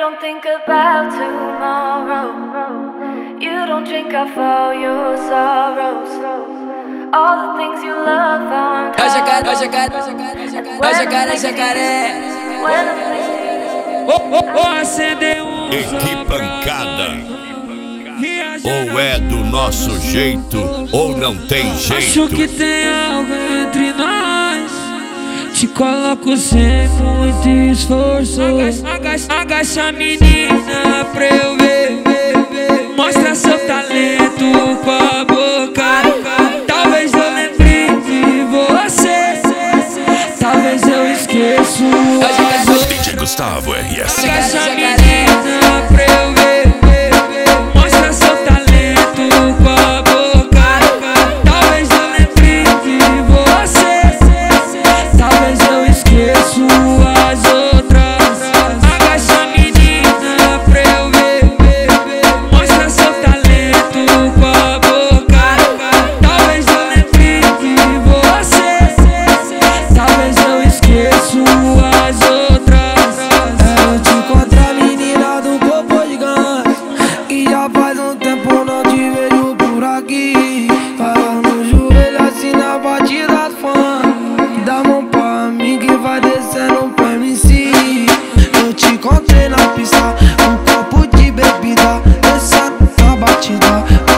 don't think about tomorrow. You don't drink off all your sorrows. All the things you love on top. Jacaré. Acendeu Equipe Pancada. Ou é do nosso jeito, ou não tem jeito. Acho que tem algo entre nós. Te coloco sem muito esforço. Agacha menina pra eu ver. Mostra seu talento com a boca. Talvez eu lembre de você. Talvez eu esqueço as outras. DJ Gustavo RS. Agacha menina pra eu ver. Mostra seu talento com a boca. Talvez eu lembre de você. Talvez eu esqueço as outras. Agacha menina pra eu ver. Mostra seu talento com a boca. Talvez eu lembre de você. Talvez eu esqueço as outras. Eu te encontro a menina do popo gigante. E já faz um tempo não te vejo por aqui. Fala no joelho assim na batida do funk. Dá mão pra mim que vai descendo pro MC. Eu te encontrei na pista, um copo de bebida, descendo na batida.